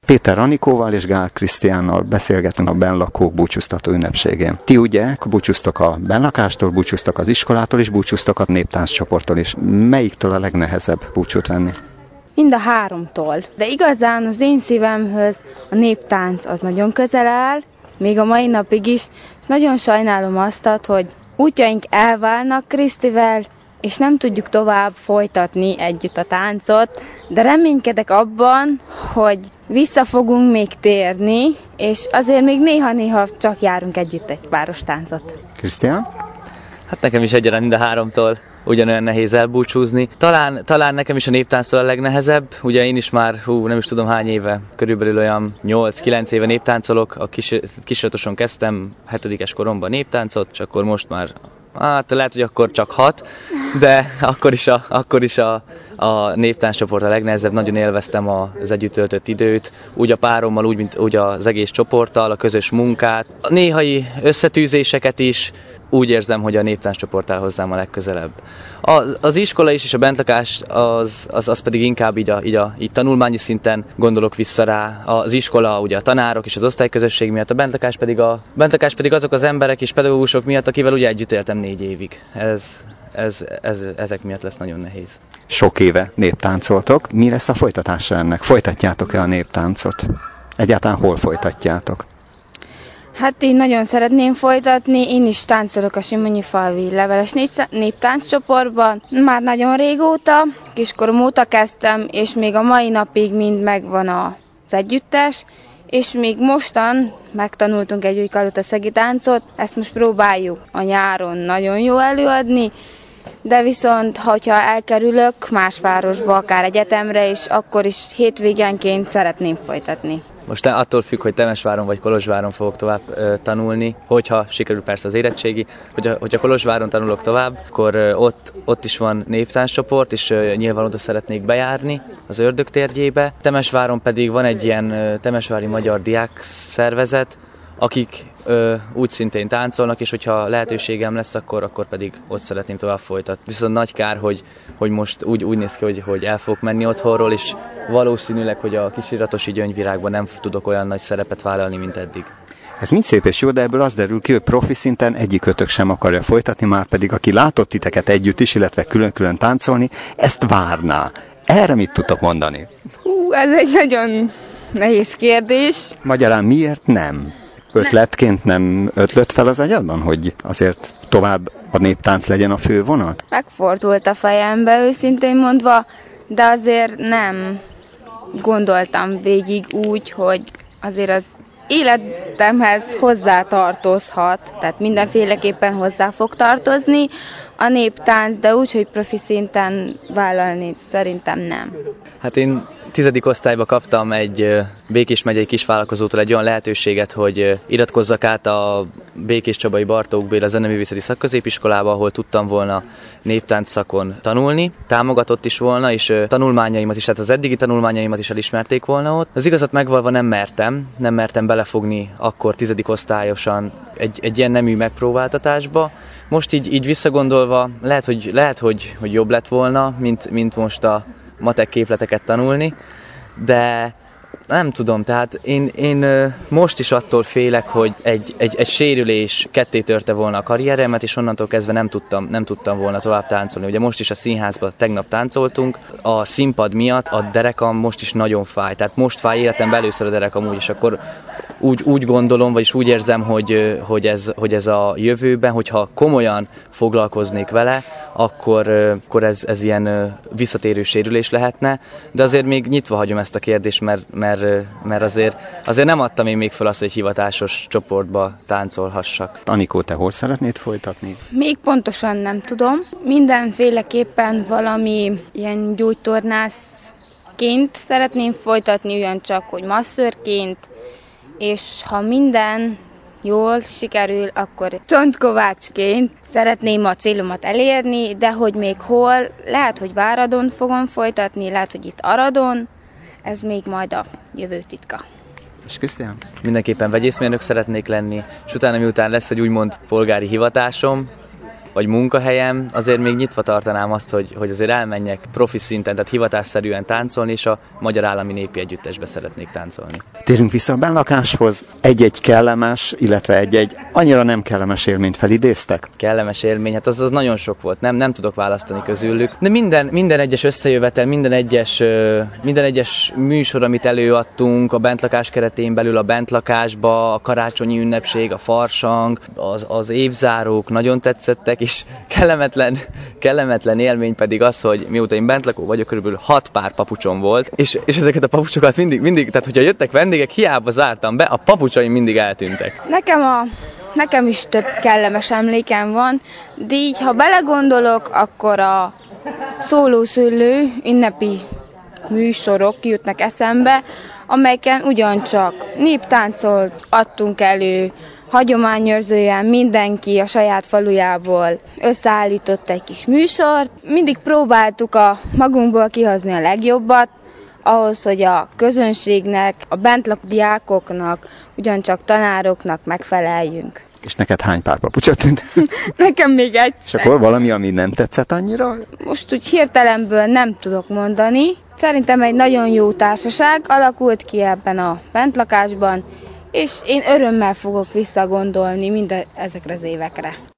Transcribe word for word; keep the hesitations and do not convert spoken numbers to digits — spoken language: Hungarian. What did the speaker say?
Péter Anikóval és Gál Krisztiánnal beszélgetünk a bennlakók búcsúztató ünnepségén. Ti ugye búcsúztok a bennlakástól, búcsúztok az iskolától és búcsúztok a néptánccsoporttól is. Melyiktől a legnehezebb búcsút venni? Mind a háromtól. De igazán az én szívemhöz a néptánc az nagyon közel áll, még a mai napig is, és nagyon sajnálom azt, hogy útjaink elválnak Krisztivel, és nem tudjuk tovább folytatni együtt a táncot, de reménykedek abban, hogy vissza fogunk még térni, és azért még néha-néha csak járunk együtt egy páros táncot. Krisztián? Hát nekem is egyaránt mind a háromtól ugyanolyan nehéz elbúcsúzni. Talán, talán nekem is a néptánctól a legnehezebb. Ugye én is már, hú, nem is tudom hány éve, körülbelül olyan nyolc-kilenc éve néptáncolok. A kis, kisiratoson kezdtem hetedikes koromban néptáncot, és akkor most már, hát lehet, hogy akkor csak hat, de akkor is a, akkor is a, a néptánccsoport a legnehezebb. Nagyon élveztem az együtt töltött időt, úgy a párommal, úgy, mint úgy az egész csoporttal, a közös munkát, a néhai összetűzéseket is. Úgy érzem, hogy a néptáncscsoport áll hozzám a legközelebb. Az, az iskola is, és a bentlakás, az, az, az pedig inkább így, a, így, a, így tanulmányi szinten gondolok vissza rá. Az iskola ugye a tanárok és az osztályközösség miatt, a bentlakás pedig, a, bentlakás pedig azok az emberek és pedagógusok miatt, akivel ugye együtt éltem négy évig. Ez, ez, ez, ezek miatt lesz nagyon nehéz. Sok éve néptáncoltok. Mi lesz a folytatása ennek? Folytatjátok-e a néptáncot? Egyáltalán hol folytatjátok? Hát én nagyon szeretném folytatni, én is táncolok a Simonyi-falvi leveles néptánccsoportban. Már nagyon régóta, kiskorom óta kezdtem, és még a mai napig mind megvan az együttes, és még mostan megtanultunk egy új kalotaszegi táncot, ezt most próbáljuk a nyáron nagyon jó előadni, de viszont, ha elkerülök más városba, akár egyetemre is, akkor is hétvégenként szeretném folytatni. Most attól függ, hogy Temesváron vagy Kolozsváron fogok tovább ö, tanulni, hogyha sikerül persze az érettségi, hogyha, hogyha Kolozsváron tanulok tovább, akkor ö, ott, ott is van néptánccsoport, és ö, nyilván oda szeretnék bejárni az Ördögtérgyébe. Temesváron pedig van egy ilyen ö, temesvári magyar diák szervezet, akik ö, úgy szintén táncolnak, és hogyha lehetőségem lesz, akkor, akkor pedig ott szeretném tovább folytatni. Viszont nagy kár, hogy, hogy most úgy, úgy néz ki, hogy, hogy el fogok menni otthonról, és valószínűleg, hogy a kisiratosi gyöngyvirágban nem tudok olyan nagy szerepet vállalni, mint eddig. Ez mind szép és jó, de ebből az derül ki, hogy profi szinten egyikőtök sem akarja folytatni, már pedig aki látott titeket együtt is, illetve külön-külön táncolni, ezt várná. Erre mit tudtok mondani? Hú, ez egy nagyon nehéz kérdés. Magyarán miért nem? Ötletként nem ötlött fel az agyadban, hogy azért tovább a néptánc legyen a fővonat? Megfordult a fejembe, őszintén mondva, de azért nem gondoltam végig úgy, hogy azért az életemhez hozzátartozhat, tehát mindenféleképpen hozzá fog tartozni a néptánc, de úgy, hogy profi szinten vállalni szerintem nem. Hát én tizedik osztályba kaptam egy Békés megyei kisvállalkozótól egy olyan lehetőséget, hogy iratkozzak át a Békés Csabai Bartók Béla Zeneművészeti Szakközépiskolába, ahol tudtam volna néptánc szakon tanulni. Támogatott is volna, és tanulmányaimat is, tehát az eddigi tanulmányaimat is elismerték volna ott. Az igazat megvalva nem mertem, nem mertem belefogni akkor tizedik osztályosan egy, egy ilyen nemű megpróbáltatásba. Most így, így visszagondolva lehet, hogy, lehet hogy, hogy jobb lett volna, mint, mint most a matek képleteket tanulni, de nem tudom, tehát én, én most is attól félek, hogy egy, egy, egy sérülés ketté törte volna a karrieremet, és onnantól kezdve nem tudtam, nem tudtam volna tovább táncolni. Ugye most is a színházban tegnap táncoltunk, a színpad miatt a derekam most is nagyon fáj, tehát most fáj életemben először a derekam úgy, és akkor úgy, úgy gondolom, vagyis úgy érzem, hogy, hogy, ez, hogy ez a jövőben, hogyha komolyan foglalkoznék vele, akkor, akkor ez, ez ilyen visszatérő sérülés lehetne, de azért még nyitva hagyom ezt a kérdést, mert, mert, mert azért, azért nem adtam én még fel azt, hogy egy hivatásos csoportba táncolhassak. Anikó, te hol szeretnéd folytatni? Még pontosan nem tudom. Mindenféleképpen valami ilyen gyógytornászként szeretném folytatni, ugyancsak, hogy masszörként, és ha minden jól sikerül, akkor csontkovácsként szeretném a célomat elérni, de hogy még hol, lehet, hogy Váradon fogom folytatni, lehet, hogy itt Aradon, ez még majd a jövő titka. És Krisztián? Mindenképpen vegyészmérnök szeretnék lenni, és utána miután lesz egy úgymond polgári hivatásom, vagy munkahelyem, azért még nyitva tartanám azt, hogy, hogy azért elmenjek profi szinten, tehát hivatásszerűen táncolni, és a Magyar Állami Népi Együttesbe szeretnék táncolni. Térünk vissza a bennlakáshoz. Egy-egy kellemes, illetve egy-egy annyira nem kellemes élményt felidéztek? Kellemes élmény, hát az, az nagyon sok volt, nem, nem tudok választani közülük. De minden, minden egyes összejövetel, minden egyes, minden egyes műsor, amit előadtunk a bentlakás keretén belül, a bentlakásba, a karácsonyi ünnepség, a farsang, az, az évzárók nagyon tetszettek, és kellemetlen, kellemetlen élmény pedig az, hogy mióta én bentlakó vagyok, körülbelül hat pár papucsom volt, és, és ezeket a papucsokat mindig, mindig, tehát hogyha jöttek vendégek, hiába zártam be, a papucsaim mindig eltűntek. Nekem a Nekem is több kellemes emlékem van, de így, ha belegondolok, akkor a szólószőlő ünnepi műsorok jutnak eszembe, amelyeken ugyancsak néptáncot adtunk elő, hagyományőrzően mindenki a saját falujából összeállított egy kis műsort. Mindig próbáltuk a magunkból kihozni a legjobbat, ahhoz, hogy a közönségnek, a bentlakó diákoknak, ugyancsak tanároknak megfeleljünk. És neked hány pár papucsot tűnt? Nekem még egy. És akkor valami, ami nem tetszett annyira? Most úgy hirtelenből nem tudok mondani. Szerintem egy nagyon jó társaság alakult ki ebben a bentlakásban, és én örömmel fogok visszagondolni mind ezekre az évekre.